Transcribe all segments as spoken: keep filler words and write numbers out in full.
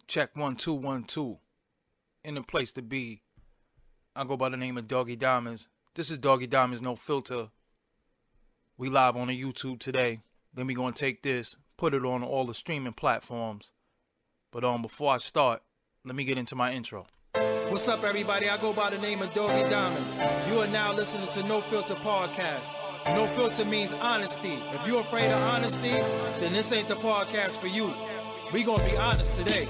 Check one, two, one, two. In the place to be. I go by the name of Doggy Diamonds. This is Doggy Diamonds, no filter. We live on the YouTube today. Then we gonna take this, put it on all the streaming platforms. But um, before I start, let me get into my intro. What's up, everybody? I go by the name of Doggy Diamonds. You are now listening to No Filter Podcast. No filter means honesty. If you're afraid of honesty, then this ain't the podcast for you. We gonna be honest today.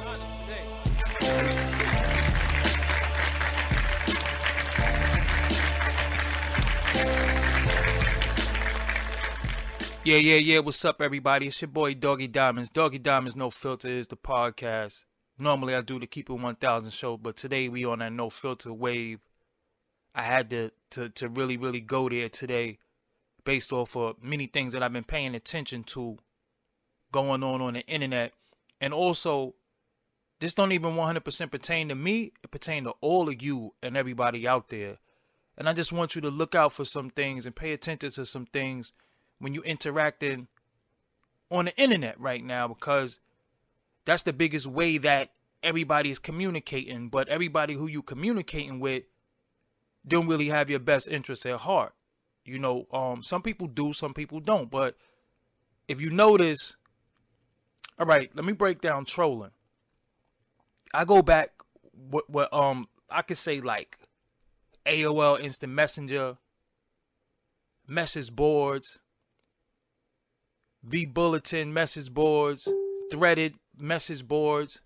Yeah, yeah, yeah. What's up, everybody? It's your boy Doggy Diamonds. Doggy Diamonds, no filter is the podcast. Normally I do the Keep It one thousand show, but today we on that no filter wave. I had to to to really really go there today, based off of many things that I've been paying attention to, going on on the internet, and also this don't even one hundred percent pertain to me. It pertain to all of you and everybody out there, and I just want you to look out for some things and pay attention to some things when you interacting on the internet right now, because that's the biggest way that everybody is communicating. But everybody who you communicating with don't really have your best interests at heart. You know, um, some people do, some people don't. But if you notice, all right, let me break down trolling. I go back, what, what um, I could say like A O L Instant Messenger, message boards, V-Bulletin message boards, threaded message boards.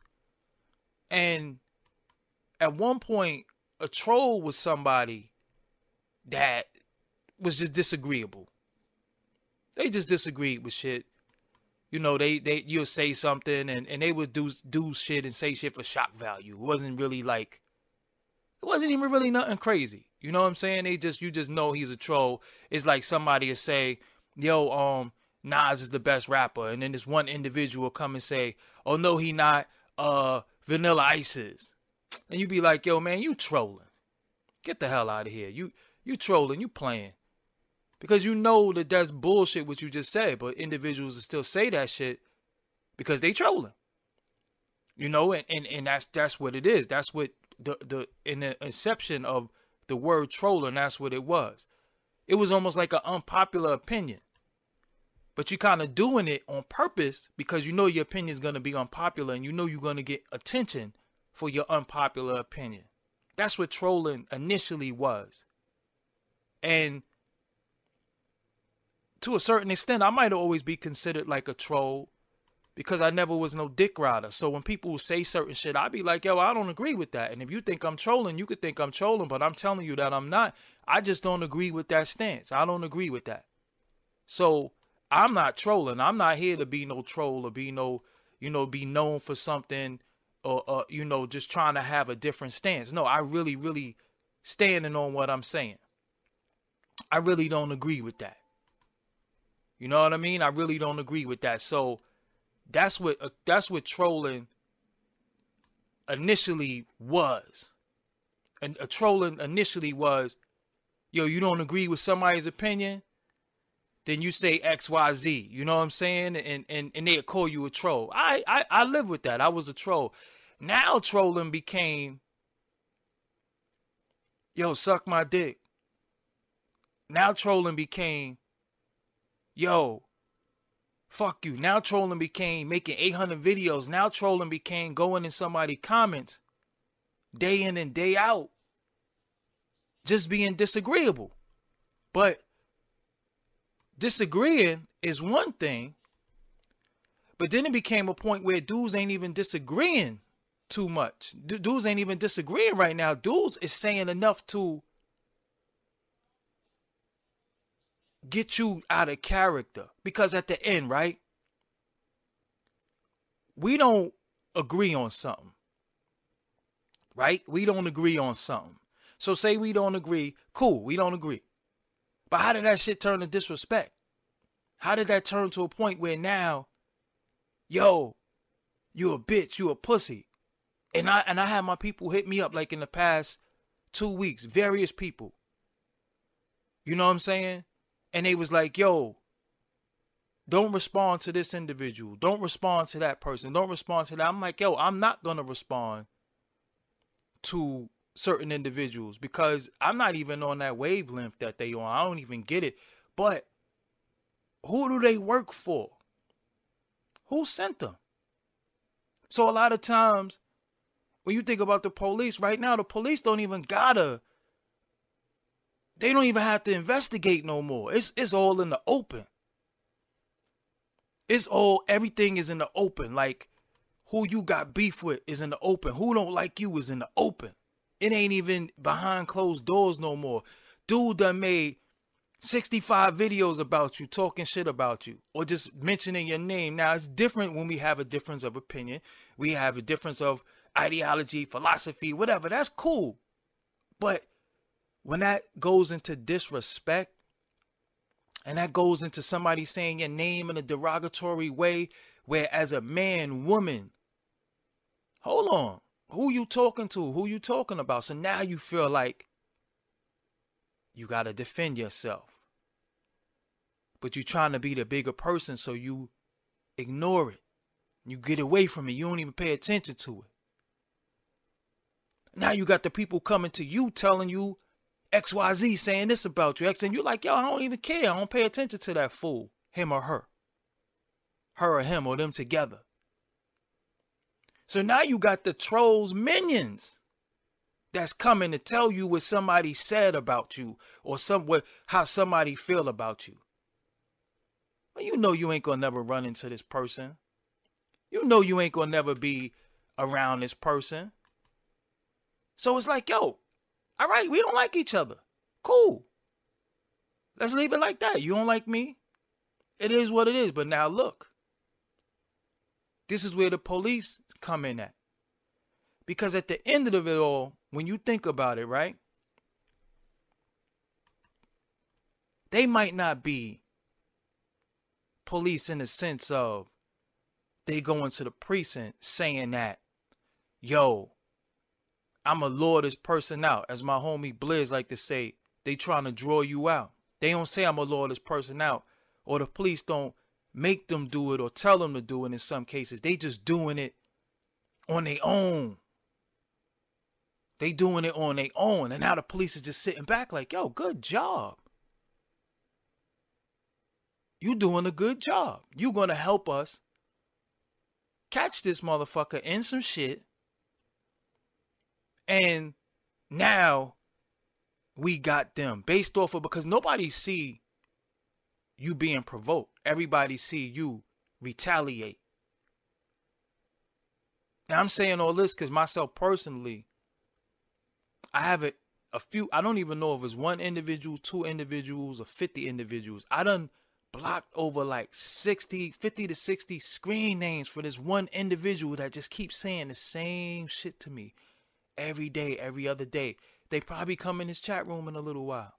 And at one point, a troll was somebody that was just disagreeable. They just disagreed with shit. You know, they, they you'll say something and, and they would do, do shit and say shit for shock value. It wasn't really like, it wasn't even really nothing crazy. You know what I'm saying? They just, you just know he's a troll. It's like somebody would say, yo, um, Nas is the best rapper, and then this one individual come and say, oh no, he not, uh, Vanilla Ice is. And you be like, yo man, you trolling. Get the hell out of here. You you trolling, you playing. Because you know that that's bullshit what you just said, but individuals will still say that shit because they trolling. You know, and, and, and that's that's what it is. That's what the the in the inception of the word trolling, that's what it was. It was almost like an unpopular opinion. But you're kind of doing it on purpose because you know your opinion is going to be unpopular and you know you're going to get attention for your unpopular opinion. That's what trolling initially was. And to a certain extent, I might always be considered like a troll because I never was no dick rider. So when people say certain shit, I'd be like, yo, I don't agree with that. And if you think I'm trolling, you could think I'm trolling, but I'm telling you that I'm not. I just don't agree with that stance. I don't agree with that. So I'm not trolling. I'm not here to be no troll or be no, you know, be known for something or, uh, you know, just trying to have a different stance. No, I really, really standing on what I'm saying. I really don't agree with that. You know what I mean? I really don't agree with that. So that's what, uh, that's what trolling initially was. And a trolling initially was, yo, you don't agree with somebody's opinion? Then you say X Y Z, you know what I'm saying? And and, and they'll call you a troll. I, I, I live with that. I was a troll. Now trolling became, yo, suck my dick. Now trolling became, yo, fuck you. Now trolling became making eight hundred videos. Now trolling became going in somebody's comments day in and day out. Just being disagreeable. But disagreeing is one thing, but then it became a point where dudes ain't even disagreeing too much. D- dudes ain't even disagreeing right now. Dudes is saying enough to get you out of character. Because at the end, right, we don't agree on something. Right? We don't agree on something. So say we don't agree. Cool, we don't agree. But how did that shit turn to disrespect? How did that turn to a point where now, yo, you a bitch, you a pussy? And I and I had my people hit me up like in the past two weeks, various people. You know what I'm saying? And they was like, yo, don't respond to this individual. Don't respond to that person. Don't respond to that. I'm like, yo, I'm not going to respond to certain individuals because I'm not even on that wavelength that they on. I don't even get it. But who do they work for? Who sent them? So a lot of times when you think about the police right now, the police don't even gotta, they don't even have to investigate no more. It's, it's all in the open. It's all, everything is in the open. Like who you got beef with is in the open. Who don't like you is in the open. It ain't even behind closed doors no more. Dude done made sixty-five videos about you, talking shit about you, or just mentioning your name. Now, it's different when we have a difference of opinion. We have a difference of ideology, philosophy, whatever. That's cool. But when that goes into disrespect, and that goes into somebody saying your name in a derogatory way, where as a man, woman, hold on, who you talking to? Who you talking about? So now you feel like you got to defend yourself. But you're trying to be the bigger person, so you ignore it. You get away from it. You don't even pay attention to it. Now you got the people coming to you telling you X Y Z, saying this about you. X, and you're like, yo, I don't even care. I don't pay attention to that fool, him or her. Her or him or them together. So now you got the trolls minions that's coming to tell you what somebody said about you or some, what, how somebody feel about you. Well, you know you ain't gonna never run into this person. You know you ain't gonna never be around this person. So it's like, yo, all right, we don't like each other. Cool. Let's leave it like that. You don't like me? It is what it is. But now look. This is where the police come in at. Because at the end of it all, when you think about it, right? They might not be police in the sense of they go into the precinct saying that, yo, I'ma lure this person out. As my homie Blizz like to say, they trying to draw you out. They don't say I'ma lure this person out. Or the police don't make them do it or tell them to do it in some cases. They just doing it on their own. They doing it on their own. And now the police is just sitting back like, yo, good job. You doing a good job. You gonna help us catch this motherfucker in some shit. And now we got them based off of, because nobody see you being provoked. Everybody see you retaliate. Now I'm saying all this because myself personally, I have a, a few, I don't even know if it's one individual, two individuals, or fifty individuals. I done blocked over like sixty, fifty to sixty screen names for this one individual that just keeps saying the same shit to me every day, every other day. They probably come in his chat room in a little while.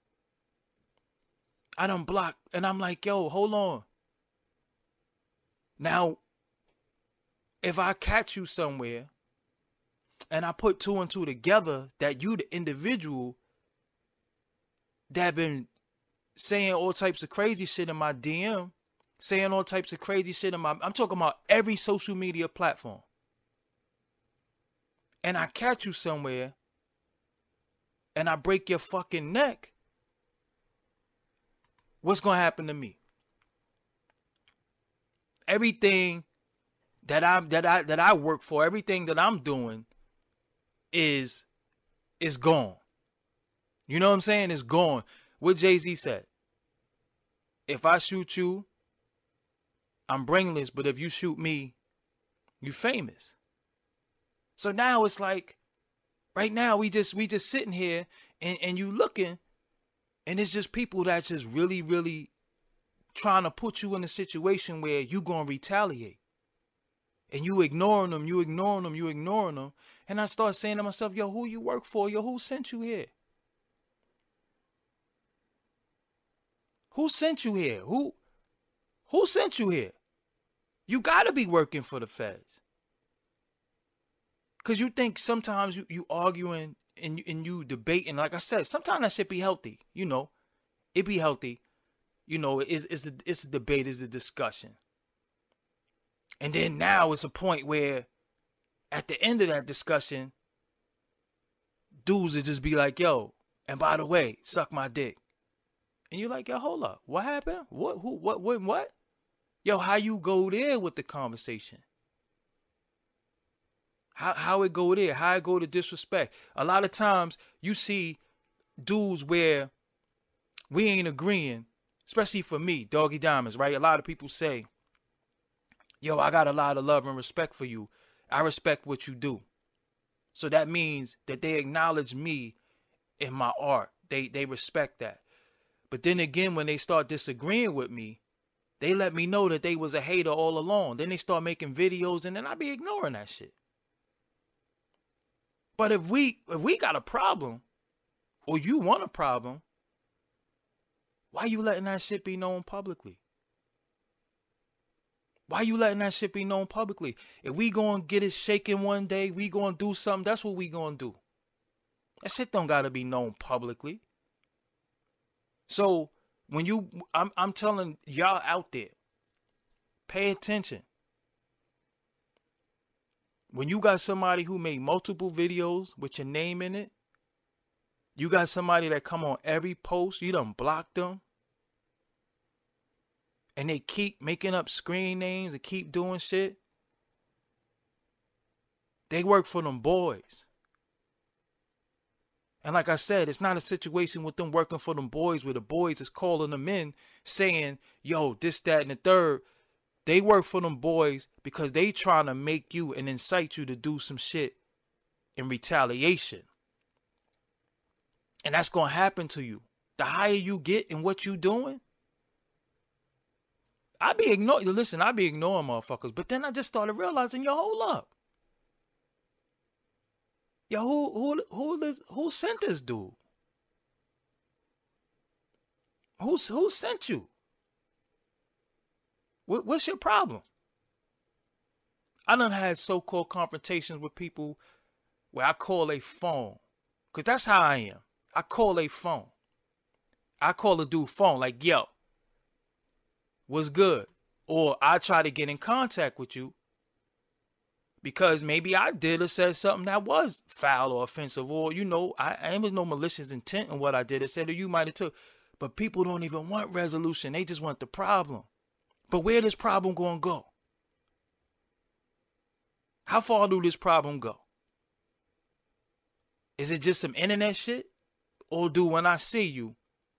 I done blocked, and I'm like, yo, hold on. Now, if I catch you somewhere and I put two and two together that you the individual that been saying all types of crazy shit in my D M, saying all types of crazy shit in my, I'm talking about every social media platform. And I catch you somewhere and I break your fucking neck, what's going to happen to me? Everything that I that I that I work for, everything that I'm doing is is gone. You know what I'm saying? It's gone. What Jay-Z said. If I shoot you, I'm brainless, but if you shoot me, you famous. So now it's like, right now we just we just sitting here and, and you looking, and it's just people that's just really, really trying to put you in a situation where you gonna retaliate. And you ignoring them, you ignoring them, you ignoring them. And I start saying to myself, yo, who you work for? Yo, who sent you here? Who sent you here? Who who sent you here? You gotta be working for the feds. Cause you think sometimes you, you arguing and you, and you debating. Like I said, sometimes that shit be healthy. You know, it be healthy. You know, it's it's a, it's a debate, it's a discussion. And then now it's a point where at the end of that discussion, dudes would just be like, yo, and by the way, suck my dick. And you're like, yo, hold up. What happened? What, who, what, when, what? Yo, how you go there with the conversation? How how it go there? How it go to disrespect? A lot of times you see dudes where we ain't agreeing, especially for me, Doggy Diamonds, right? A lot of people say, yo, I got a lot of love and respect for you. I respect what you do. So that means that they acknowledge me in my art. They they respect that. But then again, when they start disagreeing with me, they let me know that they was a hater all along. Then they start making videos, and then I be ignoring that shit. But if we if we got a problem, or you want a problem, why you letting that shit be known publicly? Why you letting that shit be known publicly? If we gonna get it shaken one day, we gonna do something, that's what we gonna do. That shit don't gotta be known publicly. So when you, I'm, I'm telling y'all out there, pay attention. When you got somebody who made multiple videos with your name in it, you got somebody that come on every post, you done blocked them, and they keep making up screen names and keep doing shit, they work for them boys. And like I said, it's not a situation with them working for them boys where the boys is calling them in saying, yo, this, that, and the third. They work for them boys because they trying to make you and incite you to do some shit in retaliation. And that's going to happen to you. The higher you get in what you doing, I be ignoring, listen, I be ignoring motherfuckers. But then I just started realizing, yo, hold up. Yo, who who who is, who sent this dude? Who who sent you? What what's your problem? I done had so-called confrontations with people where I call a phone, cause that's how I am. I call a phone. I call a dude phone like, yo, what's good? Or I try to get in contact with you because maybe I did or said something that was foul or offensive, or, you know, I, I was no malicious intent in what I did or said, or you might have took. But people don't even want resolution. They just want the problem. But where this problem gonna go? How far do this problem go? Is it just some internet shit? Or do when I see you,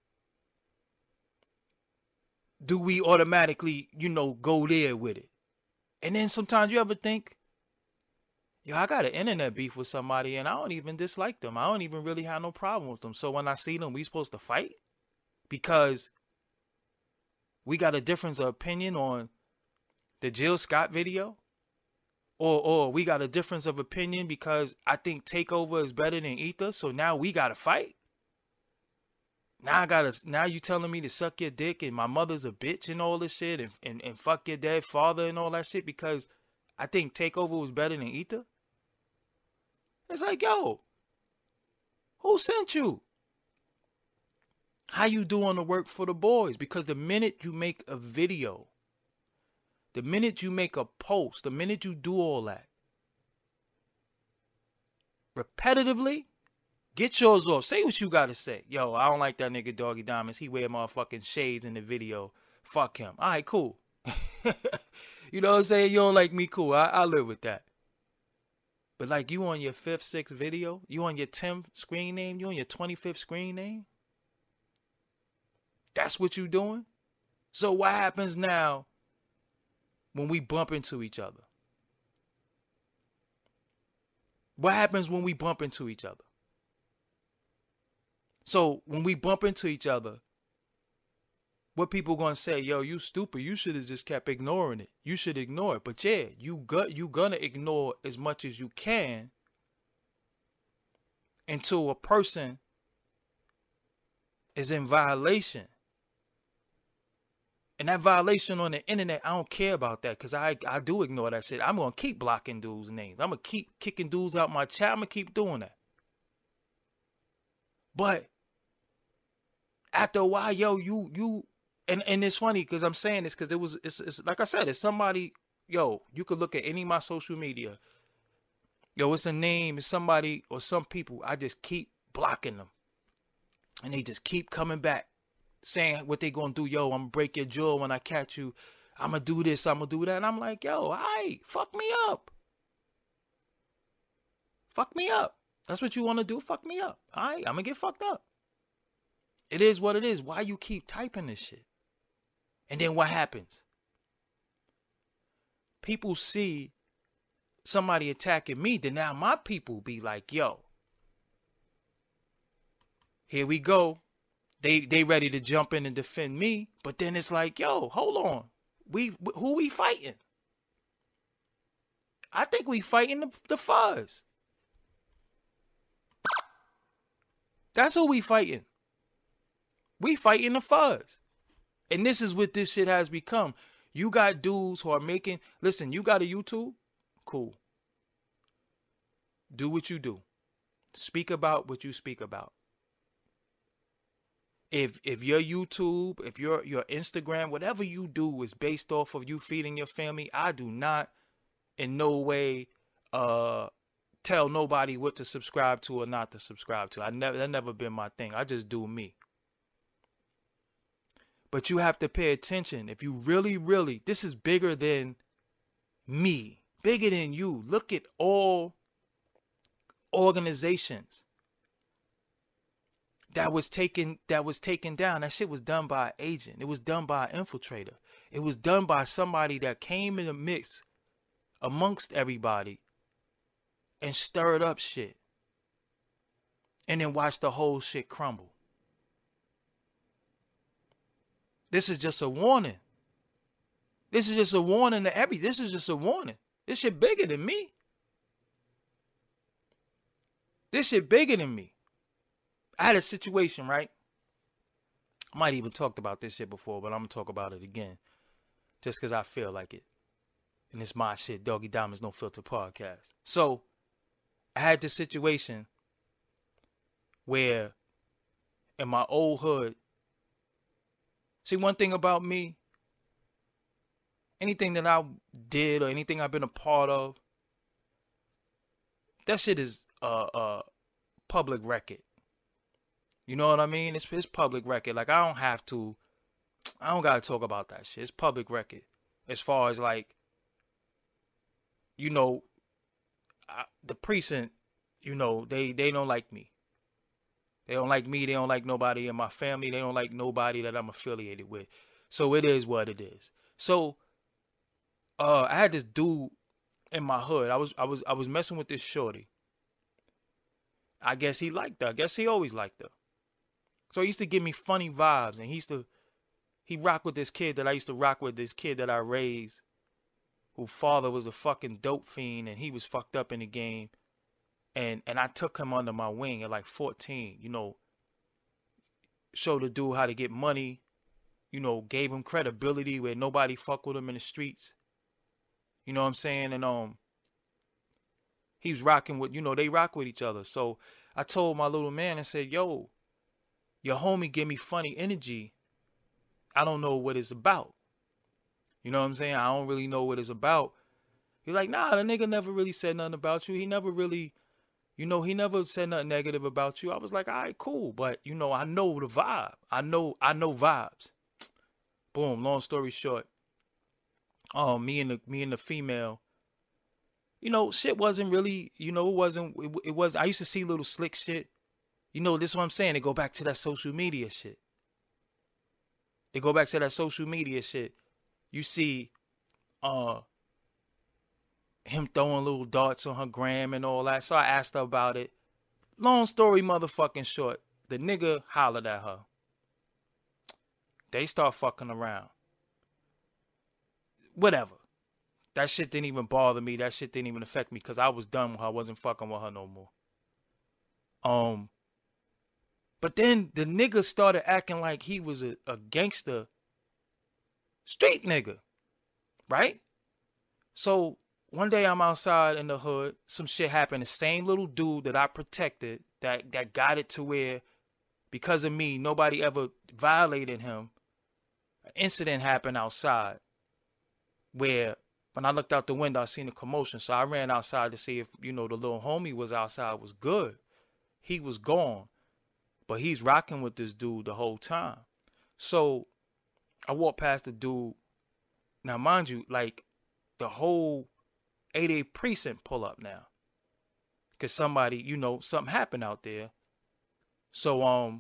do we automatically, you know, go there with it? And then sometimes you ever think, yo, I got an internet beef with somebody and I don't even dislike them. I don't even really have no problem with them. So when I see them, we supposed to fight? Because we got a difference of opinion on the Jill Scott video? Or or we got a difference of opinion because I think Takeover is better than Ether, so now we gotta fight? Now I gotta now you telling me to suck your dick and my mother's a bitch and all this shit and, and, and fuck your dead father and all that shit because I think Takeover was better than Ether? It's like, yo, who sent you? How you doing the work for the boys? Because the minute you make a video, the minute you make a post, the minute you do all that, repetitively, get yours off. Say what you got to say. Yo, I don't like that nigga Doggy Diamonds. He wear motherfucking shades in the video. Fuck him. All right, cool. You know what I'm saying? You don't like me, cool. I, I live with that. But like you on your fifth, sixth video, you on your tenth screen name, you on your twenty-fifth screen name. That's what you doing? So what happens now when we bump into each other? What happens when we bump into each other? So when we bump into each other, what people gonna say? Yo, you stupid. You should have just kept ignoring it. You should ignore it. But yeah, you got you gonna ignore as much as you can until a person is in violation. And that violation on the internet, I don't care about that because I, I do ignore that shit. I'm going to keep blocking dudes' names. I'm going to keep kicking dudes out my chat. I'm going to keep doing that. But after a while, yo, you, you, And and it's funny because I'm saying this because it was it's, it's like I said, it's somebody. Yo, you could look at any of my social media. Yo, it's a name, it's somebody or some people. I just keep blocking them, and they just keep coming back, saying what they gonna do. Yo, I'm gonna break your jaw when I catch you. I'm gonna do this. I'm gonna do that. And I'm like, yo, all right, fuck me up. Fuck me up. That's what you want to do? Fuck me up. All right, I'm gonna get fucked up. It is what it is. Why you keep typing this shit? And then what happens? People see somebody attacking me, then now my people be like, yo, here we go. They they ready to jump in and defend me. But then it's like, yo, hold on. We who we fighting? I think we fighting the, the fuzz. That's who we fighting. We fighting the fuzz. And this is what this shit has become. You got dudes who are making, listen, you got a YouTube? Cool. Do what you do. Speak about what you speak about. If if your YouTube, if your your Instagram, whatever you do is based off of you feeding your family, I do not in no way uh tell nobody what to subscribe to or not to subscribe to. I never that never been my thing. I just do me. But you have to pay attention. If you really, really, this is bigger than me, bigger than you. Look at all organizations that was taken, that was taken down. That shit was done by an agent. It was done by an infiltrator. It was done by somebody that came in the mix amongst everybody and stirred up shit. And then watched the whole shit crumble. This is just a warning. This is just a warning to every. This is just a warning. This shit bigger than me. This shit bigger than me. I had a situation, right? I might even talked about this shit before, but I'm gonna talk about it again, just because I feel like it. And it's my shit, Doggy Diamonds No Filter podcast. So I had this situation where in my old hood. See, one thing about me, anything that I did or anything I've been a part of, that shit is uh, uh, public record. You know what I mean? It's, it's public record. Like, I don't have to, I don't got to talk about that shit. It's public record. As far as, like, you know, I, the precinct, you know, they, they don't like me. They don't like me. They don't like nobody in my family. They don't like nobody that I'm affiliated with. So it is what it is. So uh, I had this dude in my hood. I was I was I was messing with this shorty. I guess he liked her. I guess he always liked her. So he used to give me funny vibes, and he used to he rock with this kid that I used to rock with. This kid that I raised, whose father was a fucking dope fiend, and he was fucked up in the game. And and I took him under my wing at like fourteen, you know, showed the dude how to get money, you know, gave him credibility where nobody fuck with him in the streets. You know what I'm saying? And um, he was rocking with, you know, they rock with each other. So I told my little man and said, yo, your homie give me funny energy. I don't know what it's about. You know what I'm saying? I don't really know what it's about. He's like, nah, the nigga never really said nothing about you. He never really... You know, he never said nothing negative about you. I was like, all right, cool. But, you know, I know the vibe. I know I know vibes. Boom, long story short. Um, me and the me and the female, you know, shit wasn't really, you know, it wasn't, it, it was, I used to see little slick shit. You know, this is what I'm saying. They go back to that social media shit. They go back to that social media shit. You see, uh, him throwing little darts on her gram and all that. So I asked her about it. Long story motherfucking short. The nigga hollered at her. They start fucking around. Whatever. That shit didn't even bother me. That shit didn't even affect me because I was done with her. I wasn't fucking with her no more. Um, But then the nigga started acting like he was a, a gangster street nigga. Right? So... One day I'm outside in the hood, some shit happened. The same little dude that I protected, that, that got it to where, because of me, nobody ever violated him. an incident happened outside where when I looked out the window, I seen a commotion. So I ran outside to see if, you know, the little homie was outside, was good. He was gone. But he's rocking with this dude the whole time. So I walked past the dude. Now, mind you, like the whole eighty-eight precinct pull up now. Because somebody, you know, something happened out there. So, um,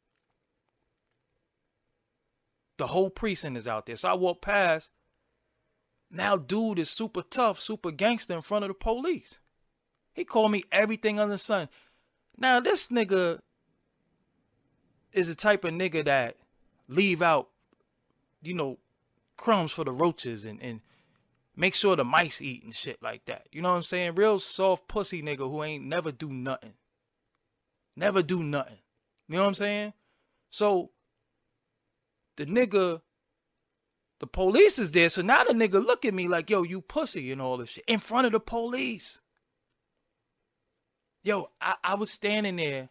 the whole precinct is out there. So I walk past. Now, dude is super tough, super gangster in front of the police. He called me everything under the sun. Now, this nigga is the type of nigga that leave out, you know, crumbs for the roaches and, and make sure the mice eat and shit like that. You know what I'm saying? Real soft pussy nigga who ain't never do nothing. Never do nothing. You know what I'm saying? So, the nigga... The police is there, so now the nigga look at me like, yo, you pussy and all this shit. In front of the police. Yo, I, I was standing there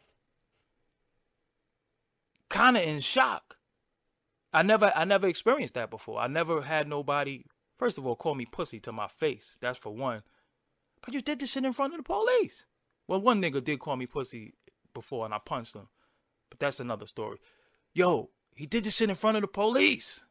kind of in shock. I never I never experienced that before. I never had nobody, first of all, call me pussy to my face. That's for one. But you did this shit in front of the police. Well, one nigga did call me pussy before and I punched him. But that's another story. Yo, he did this shit in front of the police.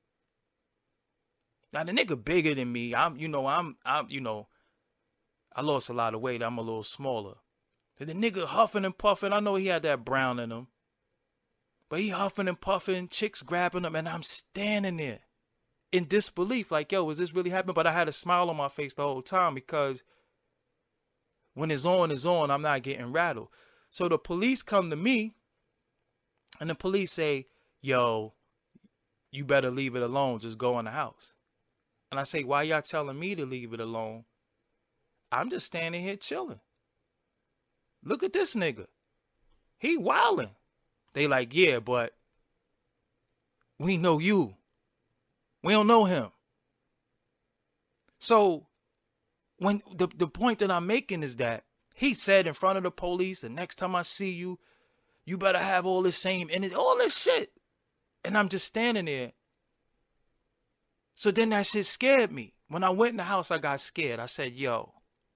Now the nigga bigger than me. I'm, you know, I'm, I'm, you know, I lost a lot of weight. I'm a little smaller. And the nigga huffing and puffing. I know he had that brown in him, but he huffing and puffing. Chicks grabbing him, and I'm standing there in disbelief, like, yo, is this really happening? But I had a smile on my face the whole time because when it's on, it's on. I'm not getting rattled. So the police come to me, and the police say, yo, you better leave it alone. Just go in the house. And I say, why y'all telling me to leave it alone? I'm just standing here chilling. Look at this nigga. He wilding. They like, yeah, but we know you. We don't know him. So when the, the point that I'm making is that he said in front of the police, the next time I see you, you better have all this same energy, all this shit. And I'm just standing there. So then that shit scared me. When I went in the house, I got scared. I said, yo,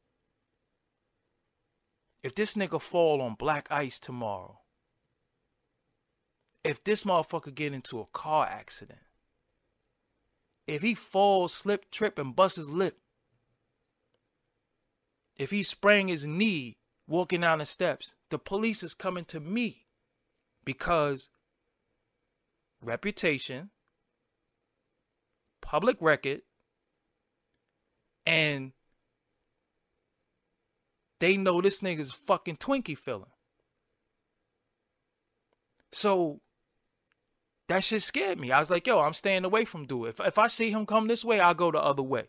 if this nigga fall on black ice tomorrow, if this motherfucker get into a car accident, if he falls, slip, trip, and bust his lip, if he sprain his knee walking down the steps, the police is coming to me because reputation, public record, and they know this nigga's fucking Twinkie feeling. So that shit scared me. I was like, yo, I'm staying away from dude. If, if I see him come this way, I'll go the other way.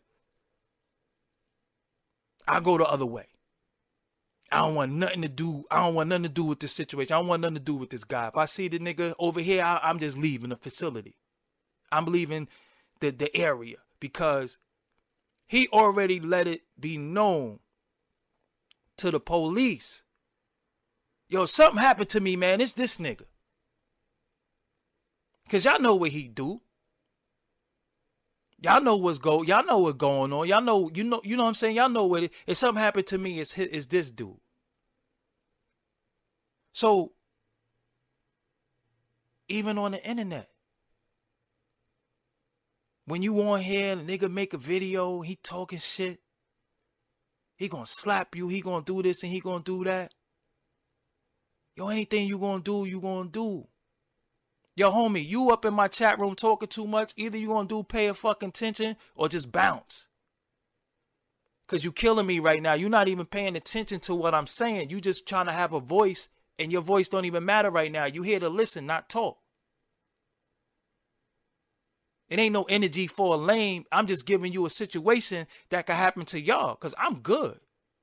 I'll go the other way. I don't want nothing to do. I don't want nothing to do with this situation. I don't want nothing to do with this guy. If I see the nigga over here, I, I'm just leaving the facility. I'm leaving the, the area because he already let it be known to the police. Yo, something happened to me, man. It's this nigga. Cause y'all know what he do. Y'all know what's go. Y'all know what's going on. Y'all know. You know. You know what I'm saying. Y'all know what it. If something happened to me, it's it's this dude. So even on the internet, when you on here and a nigga make a video, he talking shit. He gonna slap you. He gonna do this and he gonna do that. Yo, anything you gonna do, you gonna do. Yo, homie, you up in my chat room talking too much. Either you gonna do pay a fucking attention or just bounce. Because you killing me right now. You're not even paying attention to what I'm saying. You just trying to have a voice and your voice don't even matter right now. You here to listen, not talk. It ain't no energy for a lame. I'm just giving you a situation that could happen to y'all because I'm good.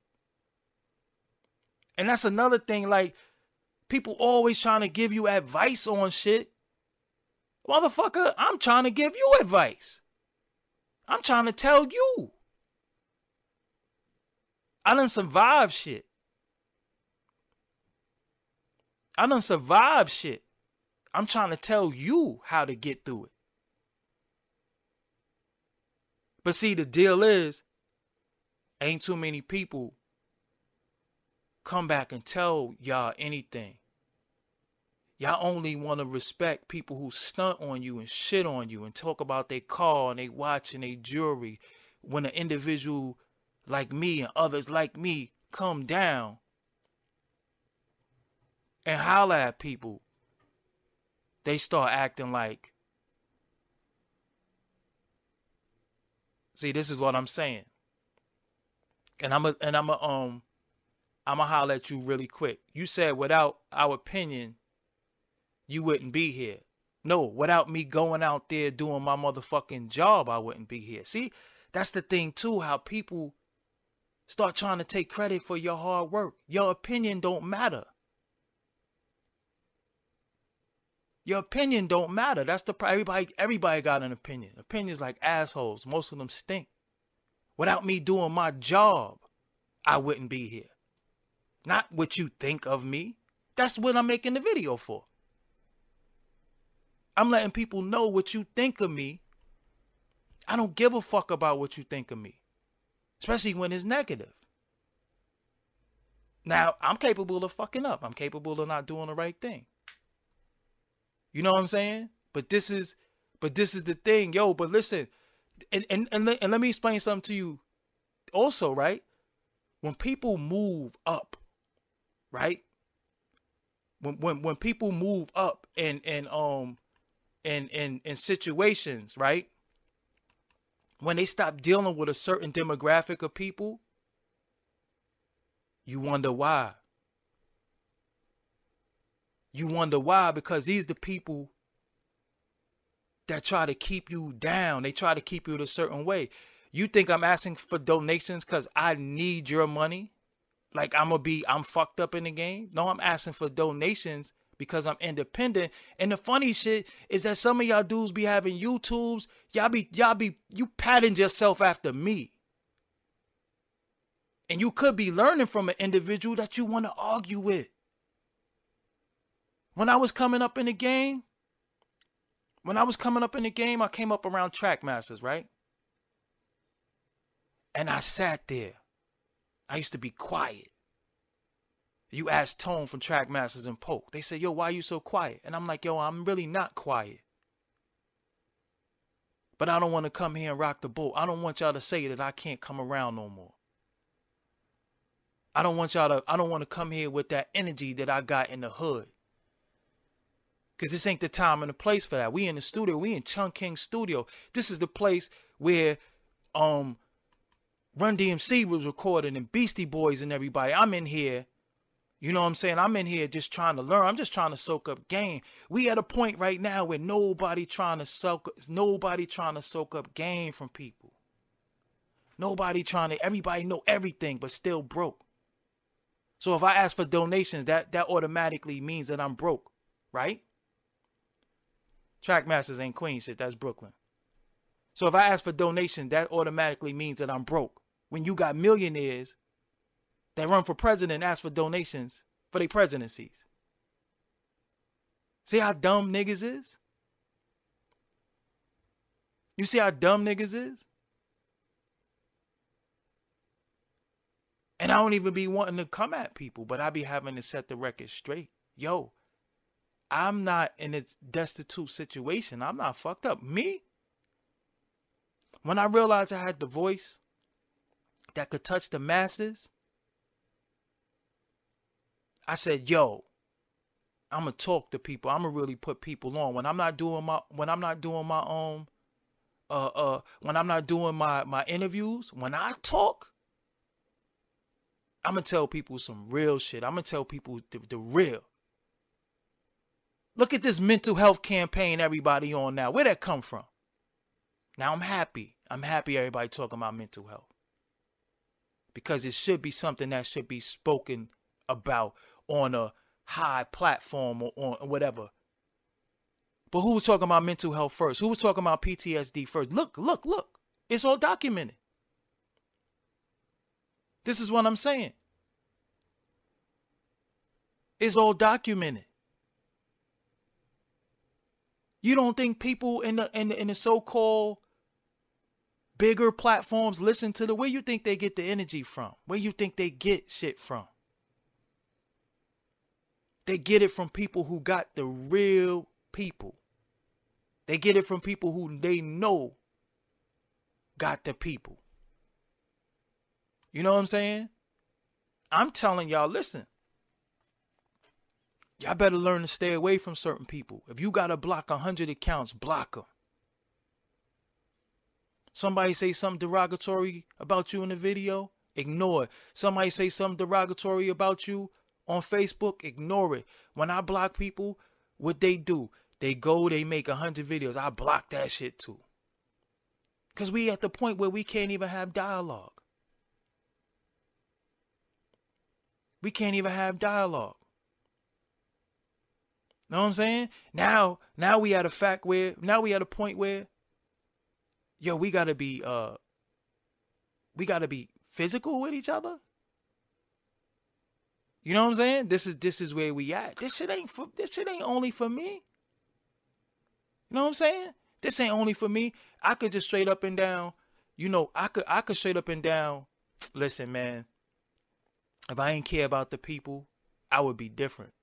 And that's another thing, like, people always trying to give you advice on shit. Motherfucker, I'm trying to give you advice. I'm trying to tell you. I done survived shit. I done survived shit. I'm trying to tell you how to get through it. But see, the deal is, ain't too many people come back and tell y'all anything. Y'all only want to respect people who stunt on you and shit on you and talk about their car and they watch and they jewelry. When an individual like me and others like me come down and holler at people, they start acting like, see, this is what I'm saying. And I'm a, and I'm a, um, I'm gonna holler at you really quick. You said without our opinion, you wouldn't be here. No, without me going out there doing my motherfucking job, I wouldn't be here. See, that's the thing too, how people start trying to take credit for your hard work. Your opinion don't matter. Your opinion don't matter. That's the everybody. Everybody got an opinion. Opinions like assholes. Most of them stink. Without me doing my job, I wouldn't be here. Not what you think of me. That's what I'm making the video for. I'm letting people know what you think of me. I don't give a fuck about what you think of me, especially when it's negative. Now, I'm capable of fucking up. I'm capable of not doing the right thing. You know what I'm saying? But this is, but this is the thing, yo. But listen, and and and let, and let me explain something to you. Also, right? When people move up, right? When when when people move up and and um in in in situations, right? When they stop dealing with a certain demographic of people, you wonder why. You wonder why, because these are the people that try to keep you down. They try to keep you a certain way. You think I'm asking for donations because I need your money? Like I'm gonna be, I'm fucked up in the game? No, I'm asking for donations because I'm independent. And the funny shit is that some of y'all dudes be having YouTubes. Y'all be, y'all be, you patterned yourself after me. And you could be learning from an individual that you want to argue with. When I was coming up in the game, when I was coming up in the game, I came up around Trackmasters, right? And I sat there. I used to be quiet. You asked Tone from Trackmasters and Poke. They said, yo, why are you so quiet? And I'm like, yo, I'm really not quiet. But I don't want to come here and rock the boat. I don't want y'all to say that I can't come around no more. I don't want y'all to, I don't want to come here with that energy that I got in the hood. Because this ain't the time and the place for that. We in the studio. We in Chunk King studio. This is the place where um, Run D M C was recording and Beastie Boys and everybody. I'm in here. You know what I'm saying? I'm in here just trying to learn. I'm just trying to soak up game. We at a point right now where nobody trying to soak, nobody trying to soak up game from people. Nobody trying to, everybody know everything but still broke. So if I ask for donations, that, that automatically means that I'm broke, right? Trackmasters ain't Queen shit, that's Brooklyn. So if I ask for donation, that automatically means that I'm broke. When you got millionaires that run for president and ask for donations for their presidencies. See how dumb niggas is? You see how dumb niggas is? And I don't even be wanting to come at people, but I be having to set the record straight. Yo, I'm not in a destitute situation. I'm not fucked up. Me? When I realized I had the voice that could touch the masses, I said, yo, I'm gonna talk to people. I'm gonna really put people on. When I'm not doing my when I'm not doing my own uh uh when I'm not doing my my interviews, when I talk, I'm gonna tell people some real shit. I'm gonna tell people the, the real. Look at this mental health campaign everybody on now. Where'd that come from? Now I'm happy. I'm happy everybody talking about mental health. Because it should be something that should be spoken about on a high platform or on whatever. But who was talking about mental health first? Who was talking about P T S D first? Look, look, look. It's all documented. This is what I'm saying. It's all documented. You don't think people in the in the, in the so-called bigger platforms listen to the, where you think they get the energy from? Where you think they get shit from? They get it from people who got the real people. They get it from people who they know got the people. You know what I'm saying? I'm telling y'all, listen. Y'all better learn to stay away from certain people. If you got to block one hundred accounts, block them. Somebody say something derogatory about you in the video, ignore it. Somebody say something derogatory about you on Facebook, ignore it. When I block people, what they do, they go, they make one hundred videos. I block that shit too. Because we at the point where we can't even have dialogue. We can't even have dialogue. Know what I'm saying? Now, now we at a fact where, now we at a point where, yo, we gotta be, uh, we gotta be physical with each other. You know what I'm saying? This is, this is where we at. This shit ain't for, this shit ain't only for me. You know what I'm saying? This ain't only for me. I could just straight up and down, you know, I could, I could straight up and down, listen, man, if I ain't care about the people, I would be different.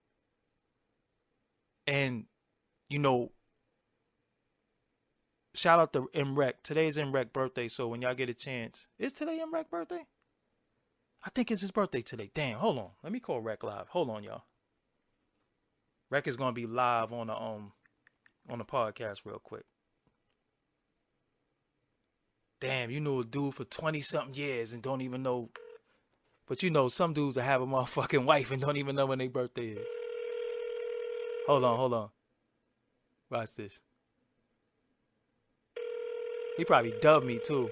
And, you know, shout out to M R E C. Today's M R E C birthday, so when y'all get a chance. Is today M R E C birthday? I think it's his birthday today. Damn, hold on. Let me call R E C live. Hold on, y'all. R E C is going to be live on the, um, on the podcast real quick. Damn, you knew a dude for twenty-something years and don't even know. But you know, some dudes that have a motherfucking wife and don't even know when their birthday is. Hold on, hold on. Watch this. He probably dubbed me too.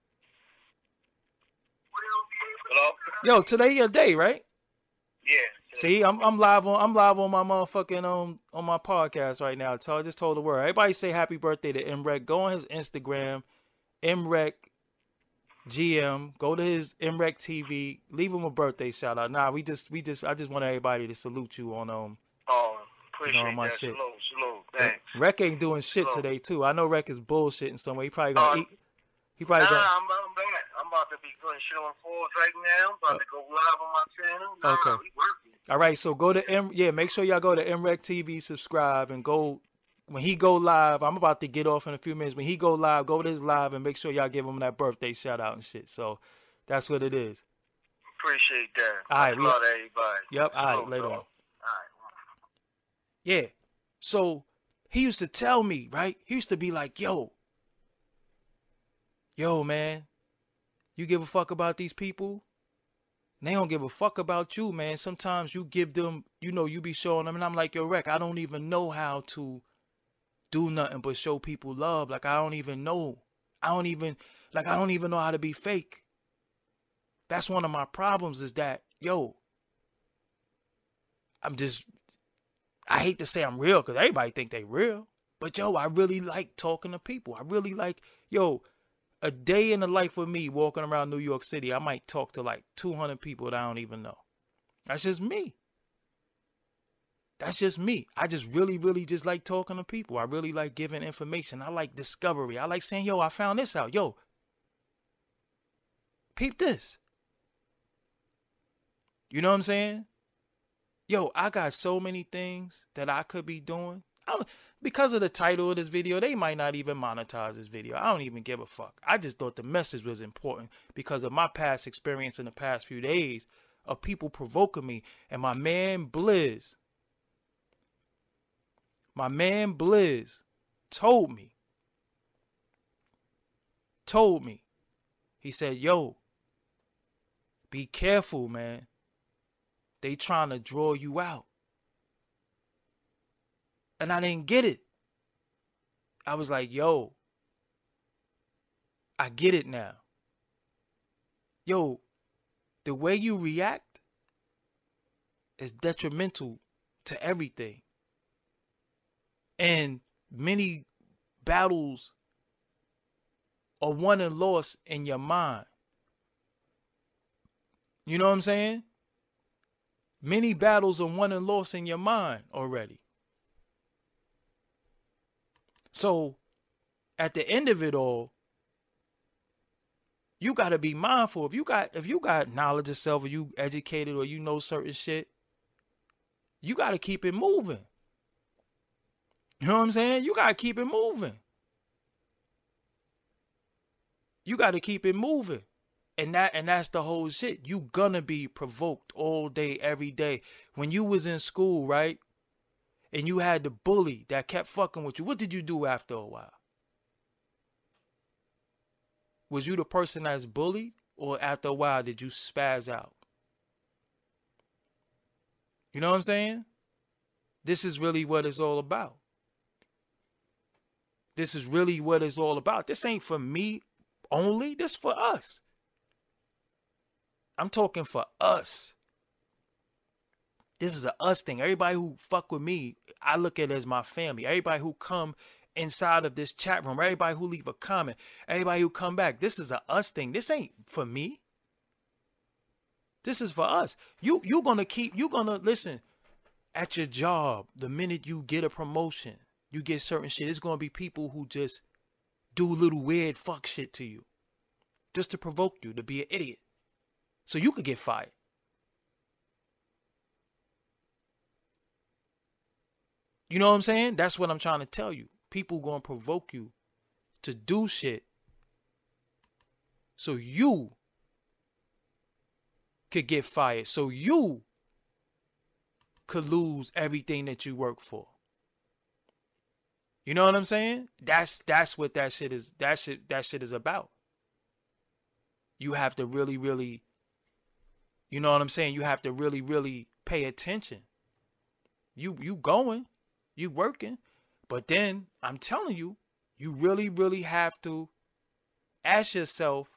Hello? Yo, today your day, right? Yeah. See, I'm I'm live on I'm live on my motherfucking um on my podcast right now. So I just told the world. Everybody say happy birthday to M R E C. Go on his Instagram, M R E C G M. Go to his M R E C T V. Leave him a birthday shout out. Nah, we just we just I just want everybody to salute you on um. Oh, appreciate you know, my that. shit. Salute, salute. Thanks. R E C ain't doing shit Salute. today too. I know R E C is bullshit in some way. He probably gonna Uh, eat. He probably Nah, gonna. I'm, I'm back. I'm about to be putting shit on Forbes right now. I'm about Uh, to go live on my channel. Nah, okay. we working. All right, so go to M. Yeah, make sure y'all go to M R E C T V, subscribe, and go. When he go live, I'm about to get off in a few minutes. When he go live, go to his live and make sure y'all give him that birthday shout out and shit. So that's what it is. Appreciate that. All right, Much we- love to everybody. Yep. All right, Salute, later bro. on. All right. Yeah. So he used to tell me, right? He used to be like, yo, yo, man, you give a fuck about these people? They don't give a fuck about you, man. Sometimes you give them, you know, you be showing them. And I'm like, yo, R E C, I don't even know how to do nothing but show people love. Like, I don't even know. I don't even, like, I don't even know how to be fake. That's one of my problems is that, yo, I'm just, I hate to say I'm real because everybody think they real. But, yo, I really like talking to people. I really like, yo, a day in the life of me walking around New York City, I might talk to like two hundred people that I don't even know. That's just me. That's just me. I just really, really just like talking to people. I really like giving information. I like discovery. I like saying, yo, I found this out. Yo, peep this. You know what I'm saying? Yo, I got so many things that I could be doing. I, because of the title of this video, they might not even monetize this video. I don't even give a fuck. I just thought the message was important because of my past experience in the past few days of people provoking me. And my man Blizz, my man Blizz told me, told me, he said, yo, be careful, man. They trying to draw you out. And I didn't get it. I was like, yo, I get it now. Yo, the way you react is detrimental to everything. And many battles are won and lost in your mind. You know what I'm saying? Many battles are won and lost in your mind already. So, at the end of it all, you got to be mindful. If you got if you got knowledge of self, or you educated, or you know certain shit, you got to keep it moving. You know what I'm saying? You got to keep it moving. You got to keep it moving. And that and that's the whole shit. You gonna be provoked all day, every day. When you was in school, right? And you had the bully that kept fucking with you. What did you do after a while? Was you the person that's bullied? Or after a while, did you spaz out? You know what I'm saying? This is really what it's all about. This is really what it's all about. This ain't for me only. This for us. I'm talking for us. This is a us thing. Everybody who fuck with me, I look at it as my family. Everybody who come inside of this chat room, everybody who leave a comment, everybody who come back, this is a us thing. This ain't for me. This is for us. You you gonna keep, you gonna listen, at your job, the minute you get a promotion, you get certain shit, it's gonna be people who just do little weird fuck shit to you. Just to provoke you, to be an idiot. So you could get fired. You know what I'm saying? That's what I'm trying to tell you. People gonna provoke you to do shit so you could get fired. So you could lose everything that you work for. You know what I'm saying? That's that's what that shit is. That shit that shit is about. You have to really, really, you know what I'm saying? You have to really, really pay attention. You you going, you working, but then I'm telling you, you really, really have to ask yourself,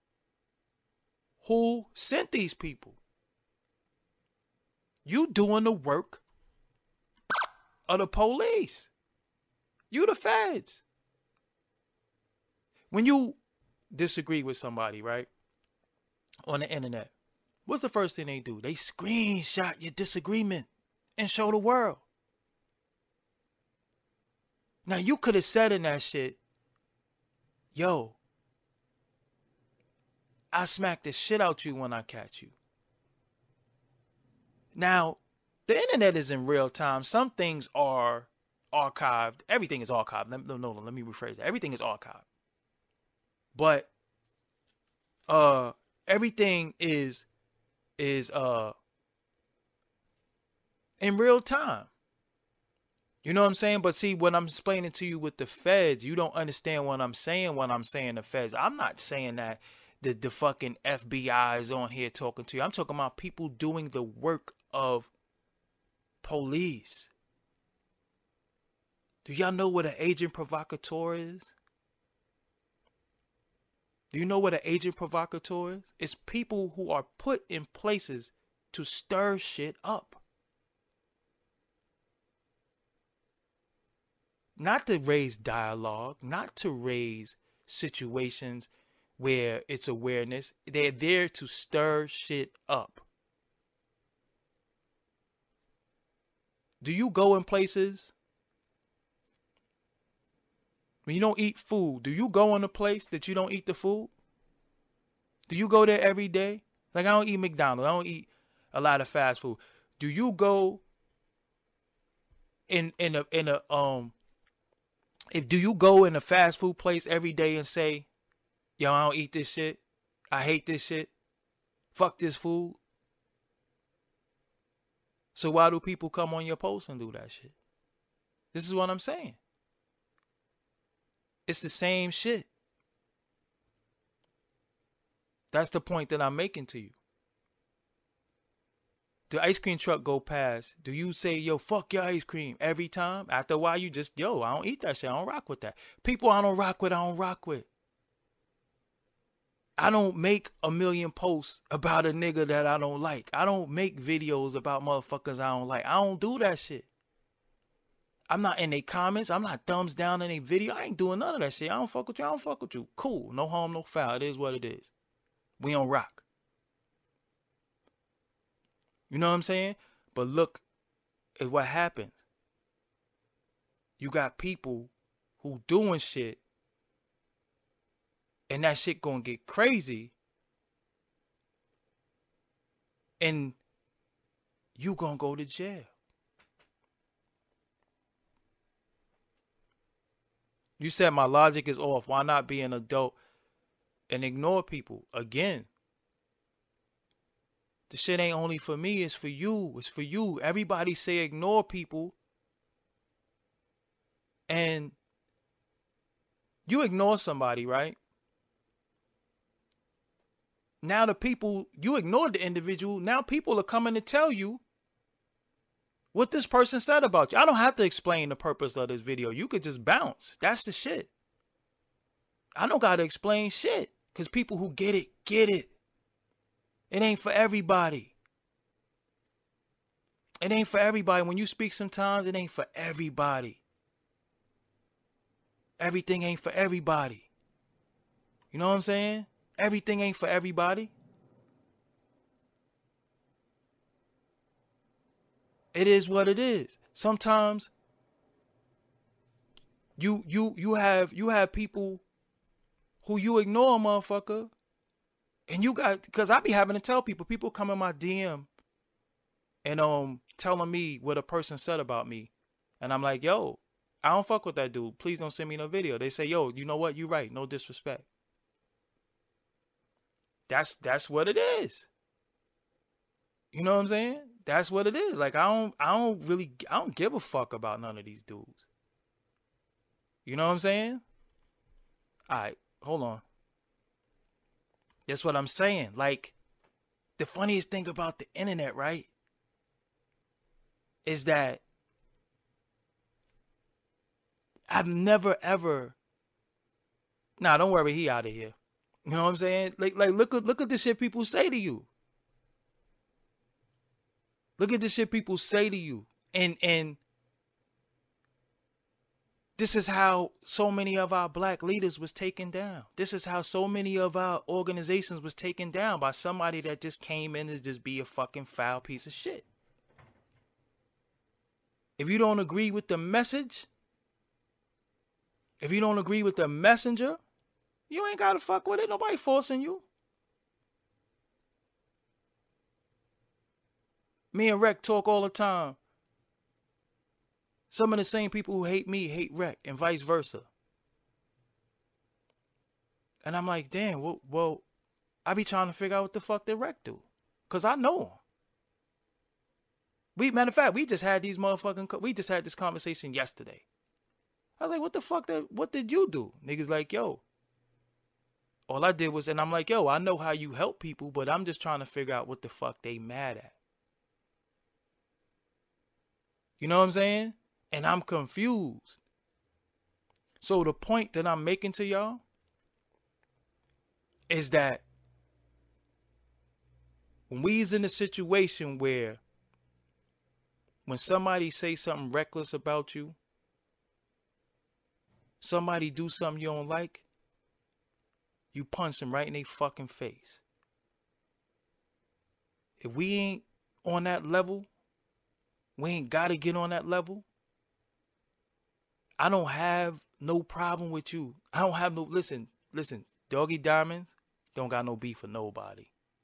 who sent these people? You doing the work of the police. You the feds. When you disagree with somebody, right, on the internet, what's the first thing they do? They screenshot your disagreement and show the world. Now, you could have said in that shit, yo, I smack the shit out you when I catch you. Now, the internet is in real time. Some things are archived. Everything is archived. No, no, no, let me rephrase that. Everything is archived. But uh, everything is is uh in real time. You know what I'm saying? But see, what I'm explaining to you with the feds, you don't understand what I'm saying when I'm saying the feds. I'm not saying that the, the fucking F B I is on here talking to you. I'm talking about people doing the work of police. Do y'all know what an agent provocateur is? Do you know what an agent provocateur is? It's people who are put in places to stir shit up. Not to raise dialogue, not to raise situations where it's awareness. They're there to stir shit up. Do you go in places when you don't eat food? Do you go in a place that you don't eat the food? Do you go there every day? Like, I don't eat McDonald's. I don't eat a lot of fast food. Do you go in in a in a um if do you go in a fast food place every day and say, yo, I don't eat this shit. I hate this shit. Fuck this food. So why do people come on your post and do that shit? This is what I'm saying. It's the same shit. That's the point that I'm making to you. The ice cream truck go past. Do you say, yo, fuck your ice cream every time? After a while, you just, yo, I don't eat that shit. I don't rock with that. People I don't rock with, I don't rock with. I don't make a million posts about a nigga that I don't like. I don't make videos about motherfuckers I don't like. I don't do that shit. I'm not in their comments. I'm not thumbs down in their video. I ain't doing none of that shit. I don't fuck with you. I don't fuck with you. Cool. No harm, no foul. It is what it is. We don't rock. You know what I'm saying? But look at what happens. You got people who doing shit and that shit gonna get crazy, and you gonna go to jail. You said my logic is off. Why not be an adult and ignore people? Again, the shit ain't only for me, it's for you. It's for you. Everybody say ignore people. And you ignore somebody, right? Now the people, you ignored the individual. Now people are coming to tell you what this person said about you. I don't have to explain the purpose of this video. You could just bounce. That's the shit. I don't got to explain shit. Because people who get it, get it. It ain't for everybody. It ain't for everybody. When you speak sometimes, it ain't for everybody. Everything ain't for everybody. You know what I'm saying? Everything ain't for everybody. It is what it is. Sometimes you you you have you have people who you ignore, motherfucker. And you got, because I be having to tell people, people come in my D M and um telling me what a person said about me. And I'm like, yo, I don't fuck with that dude. Please don't send me no video. They say, yo, you know what? You right. No disrespect. That's that's what it is. You know what I'm saying? That's what it is. Like, I don't I don't really I don't give a fuck about none of these dudes. You know what I'm saying? All right, hold on. That's what I'm saying. Like, the funniest thing about the internet, right, is that I've never ever. Nah, don't worry, he out of here. You know what I'm saying? Like, like look at look at the shit people say to you. Look at the shit people say to you, and and this is how so many of our black leaders was taken down. This is how so many of our organizations was taken down by somebody that just came in to just be a fucking foul piece of shit. If you don't agree with the message, if you don't agree with the messenger, you ain't gotta fuck with it. Nobody forcing you. Me and Rec talk all the time. Some of the same people who hate me hate Rec, and vice versa. And I'm like, damn, well, well I be trying to figure out what the fuck that Rec do. Because I know him. We, matter of fact, we just had these motherfucking, we just had this conversation yesterday. I was like, what the fuck, that, what did you do? Niggas like, yo. All I did was, and I'm like, yo, I know how you help people, but I'm just trying to figure out what the fuck they mad at. You know what I'm saying? And I'm confused. So the point that I'm making to y'all is that when we's in a situation where when somebody say something reckless about you, somebody do something you don't like, you punch them right in their fucking face. If we ain't on that level, we ain't got to get on that level. I don't have no problem with you. I don't have no, listen, listen, Doggy Diamonds don't got no beef for nobody.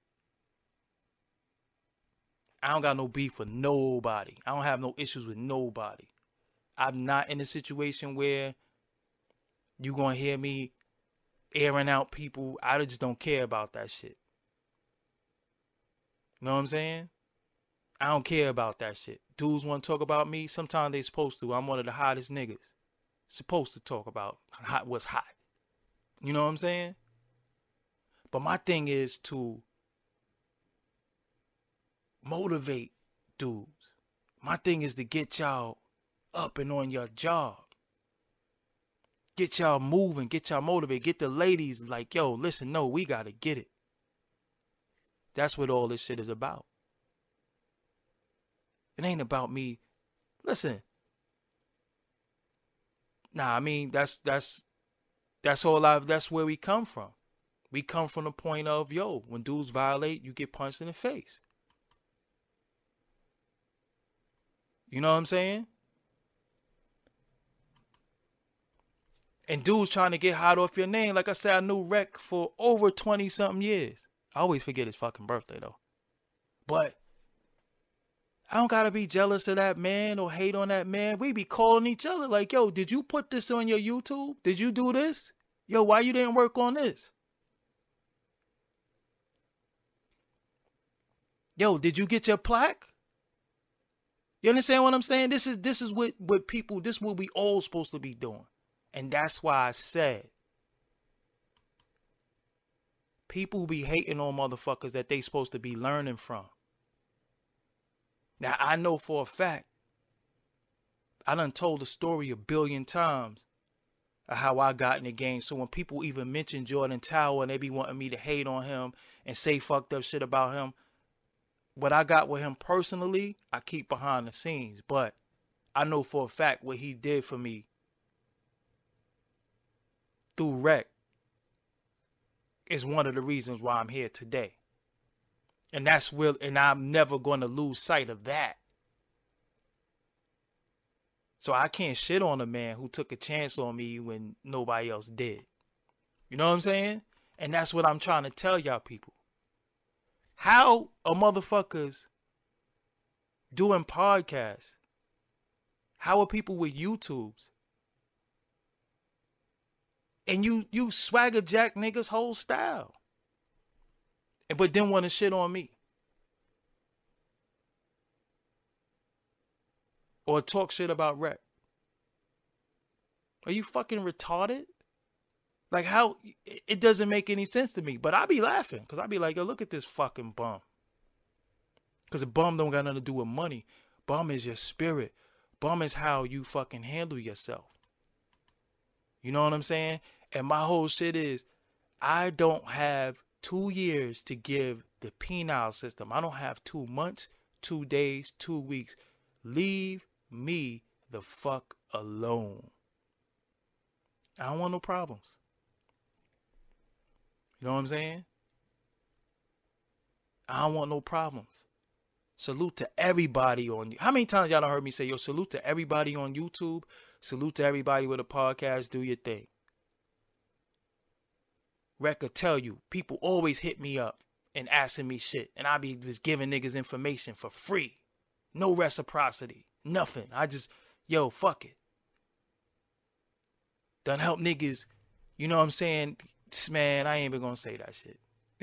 I don't got no beef for nobody. I don't have no issues with nobody. I'm not in a situation where you gonna hear me airing out people. I just don't care about that shit. You know what I'm saying? I don't care about that shit. Dudes want to talk about me. Sometimes they supposed to. I'm one of the hottest niggas. Supposed to talk about hot what's hot. You know what I'm saying? But my thing is to motivate dudes. My thing is to get y'all up and on your job. Get y'all moving. Get y'all motivated. Get the ladies like, yo, listen, no, we got to get it. That's what all this shit is about. It ain't about me. Listen. Nah, I mean, that's that's that's all I that's where we come from. We come from the point of, yo, when dudes violate, you get punched in the face. You know what I'm saying? And dudes trying to get hot off your name. Like I said, I knew Rec for over twenty something years. I always forget his fucking birthday though. But I don't gotta be jealous of that man or hate on that man. We be calling each other like, yo, did you put this on your YouTube? Did you do this? Yo, why you didn't work on this? Yo, did you get your plaque? You understand what I'm saying? This is this is what, what people, this is what we all supposed to be doing. And that's why I said, people who be hating on motherfuckers that they supposed to be learning from. Now, I know for a fact, I done told the story a billion times of how I got in the game. So when people even mention Jordan Tower and they be wanting me to hate on him and say fucked up shit about him, what I got with him personally, I keep behind the scenes. But I know for a fact what he did for me through Rec is one of the reasons why I'm here today. And that's real, and I'm never going to lose sight of that. So I can't shit on a man who took a chance on me when nobody else did. You know what I'm saying? And that's what I'm trying to tell y'all people. How are motherfuckers doing podcasts? How are people with YouTubes? And you you swagger jack niggas' whole style. But then want to shit on me. Or talk shit about Rec. Are you fucking retarded? Like how, it doesn't make any sense to me. But I be laughing. Because I be like, yo, look at this fucking bum. Because a bum don't got nothing to do with money. Bum is your spirit. Bum is how you fucking handle yourself. You know what I'm saying? And my whole shit is, I don't have two years to give the penile system. I don't have two months, two days, two weeks. Leave me the fuck alone. I don't want no problems. You know what I'm saying? I don't want no problems. Salute to everybody on you. How many times y'all done heard me say, yo, salute to everybody on YouTube. Salute to everybody with a podcast. Do your thing. Rec will tell you, people always hit me up and asking me shit. And I be just giving niggas information for free. No reciprocity. Nothing. I just, yo, fuck it. Done help niggas. You know what I'm saying? Man, I ain't even gonna say that shit.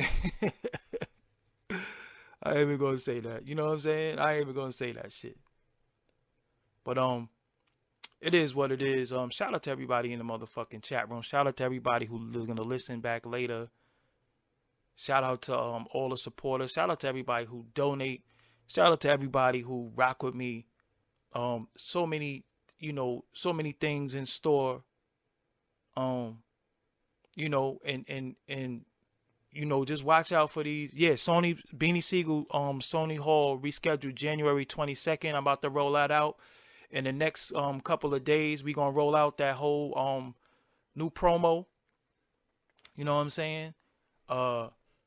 I ain't even gonna say that. You know what I'm saying? I ain't even gonna say that shit. But, um, it is what it is. Um, shout out to everybody in the motherfucking chat room. Shout out to everybody who's gonna listen back later. Shout out to um all the supporters. Shout out to everybody who donate. Shout out to everybody who rock with me. Um, so many, you know, so many things in store. Um, you know, and and and you know, just watch out for these. Yeah, Sony Beanie Siegel, um, Sony Hall rescheduled January twenty-second. I'm about to roll that out. In the next um couple of days, we gonna roll out that whole um new promo. You know what I'm saying? Uh,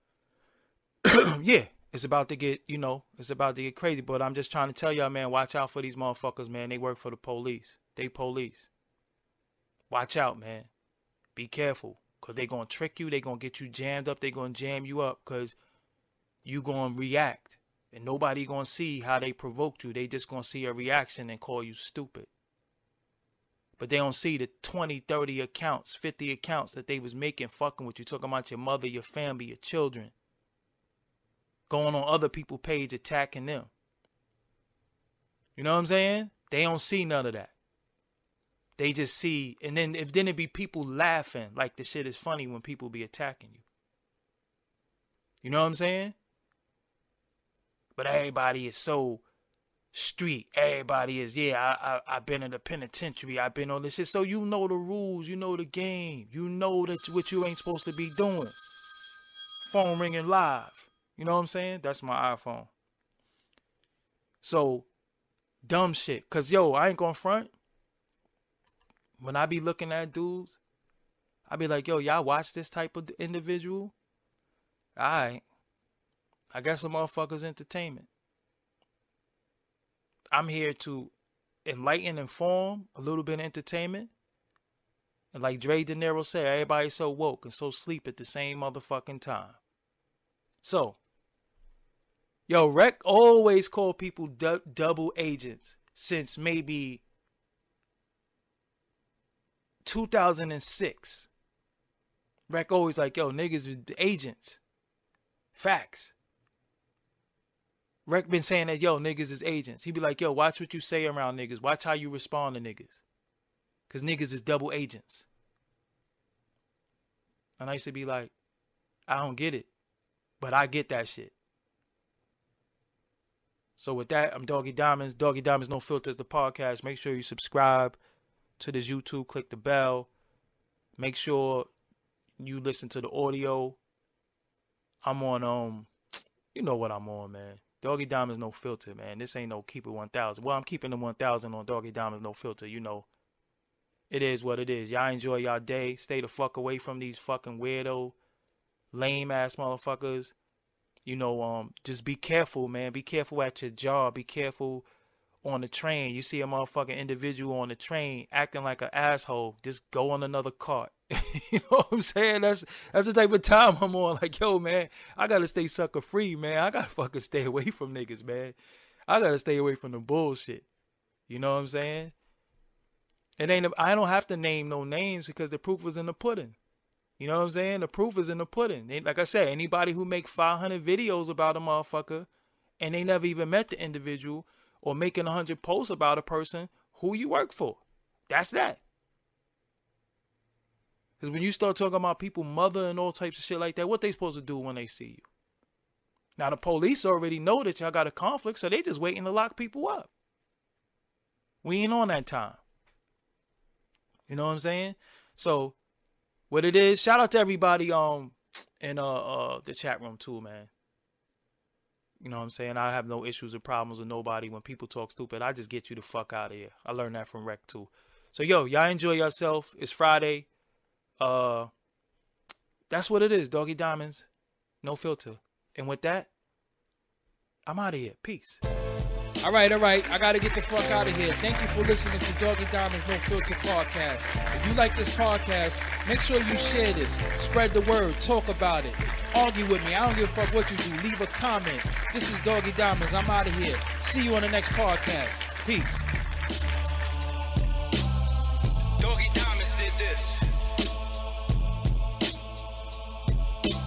yeah, it's about to get, you know, it's about to get crazy. But I'm just trying to tell y'all, man, watch out for these motherfuckers, man. They work for the police. They police. Watch out, man. Be careful, cause they gonna trick you. They gonna get you jammed up. They gonna jam you up, cause you gonna react. And nobody gonna see how they provoked you. They just gonna see a reaction and call you stupid. But they don't see the twenty, thirty accounts, fifty accounts that they was making fucking with you. Talking about your mother, your family, your children. Going on other people's page attacking them. You know what I'm saying? They don't see none of that. They just see, and then if then it be people laughing like the shit is funny when people be attacking you. You know what I'm saying? But everybody is so street. Everybody is, yeah, I, I, I've been in the penitentiary. I've been on this shit. So you know the rules. You know the game. You know that what you ain't supposed to be doing. Phone ringing live. You know what I'm saying? That's my iPhone. So, dumb shit. Because, yo, I ain't gonna front. When I be looking at dudes, I be like, yo, y'all watch this type of individual? All right. I got some motherfuckers entertainment. I'm here to enlighten, inform, a little bit of entertainment, And like Dre De Niro said, everybody's so woke and so sleep at the same motherfucking time. So, yo, Rec always called people du- double agents since maybe two thousand six. Rec always like, yo, niggas is agents. Facts. Rec been saying that, yo, niggas is agents. He be like, yo, watch what you say around niggas. Watch how you respond to niggas. Because niggas is double agents. And I used to be like, I don't get it. But I get that shit. So with that, I'm Doggy Diamonds. Doggy Diamonds No Filters, the podcast. Make sure you subscribe to this YouTube. Click the bell. Make sure you listen to the audio. I'm on, um, you know what I'm on, man. Doggy Diamonds No Filter, man. This ain't no Keep It one thousand. Well, I'm keeping the one thousand on Doggy Diamonds No Filter. You know, it is what it is. Y'all enjoy y'all day. Stay the fuck away from these fucking weirdo, lame-ass motherfuckers. You know, um, just be careful, man. Be careful at your job. Be careful on the train. You see a motherfucking individual on the train acting like an asshole, just go on another cart. You know what I'm saying? That's that's the type of time I'm on. Like, yo, man, I gotta stay sucker free, man. I gotta fucking stay away from niggas, man. I gotta stay away from the bullshit. You know what I'm saying? It ain't. I don't have to name no names because the proof was in the pudding. You know what I'm saying? The proof is in the pudding. They, like I said, anybody who make five hundred videos about a motherfucker and they never even met the individual or making one hundred posts about a person, who you work for? That's that. Because when you start talking about people, mother and all types of shit like that, what they supposed to do when they see you? Now, the police already know that y'all got a conflict, so they just waiting to lock people up. We ain't on that time. You know what I'm saying? So, what it is, shout out to everybody um in uh, uh the chat room too, man. You know what I'm saying? I have no issues or problems with nobody. When people talk stupid, I just get you the fuck out of here. I learned that from Rec too. So, yo, y'all enjoy yourself. It's Friday. Uh, that's what it is. Doggy Diamonds, no filter. And with that, I'm out of here. Peace. All right, all right. I got to get the fuck out of here. Thank you for listening to Doggy Diamonds No Filter podcast. If you like this podcast, make sure you share this. Spread the word. Talk about it. Argue with me. I don't give a fuck what you do. Leave a comment. This is Doggy Diamonds. I'm out of here. See you on the next podcast. Peace. Doggy Diamonds did this.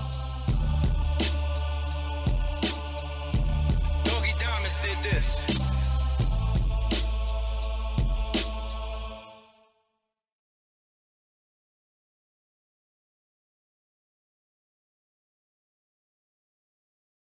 Doggy Diamonds did this.